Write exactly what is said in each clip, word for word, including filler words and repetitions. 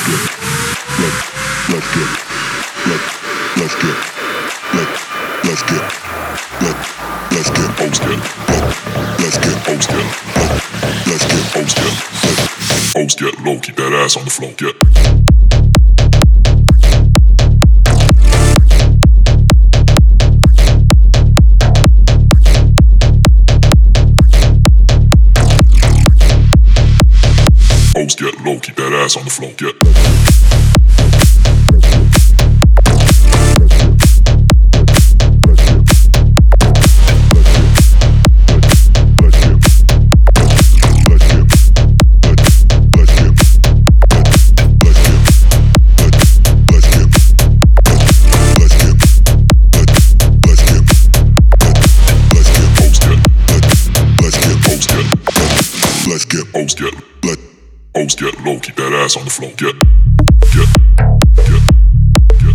Get low, keep that ass on the floor, get. Hoes get low, keep that ass on the floor, get. Hoes get, let, hoes get low, keep that ass on the floor, get, get, get, get, get,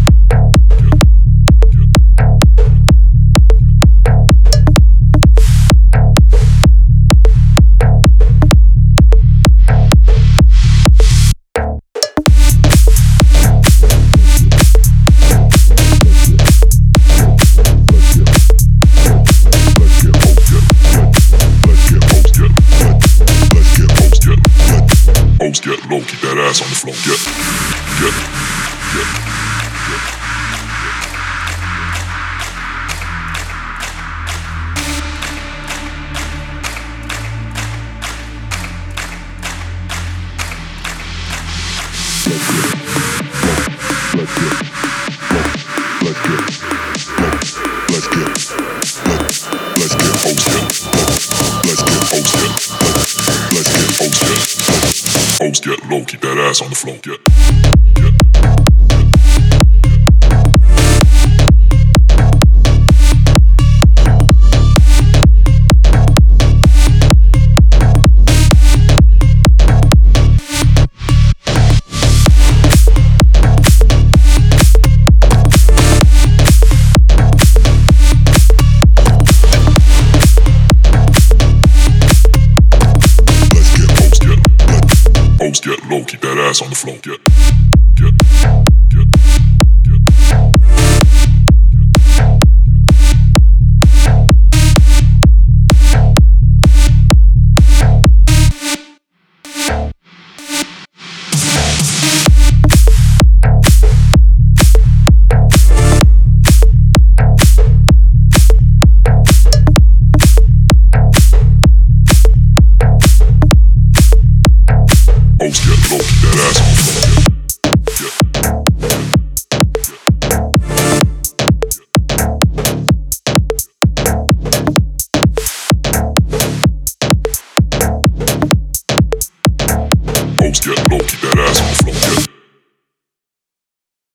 hoes get low, keep that ass on the floor, get, get, get, get. Let's get, let's get, let's get, hoes get, let's get, hoes get, let's get, hoes get. Hoes get low, keep that ass on the floor, get, get. Hoes get low, keep that ass on the floor, get.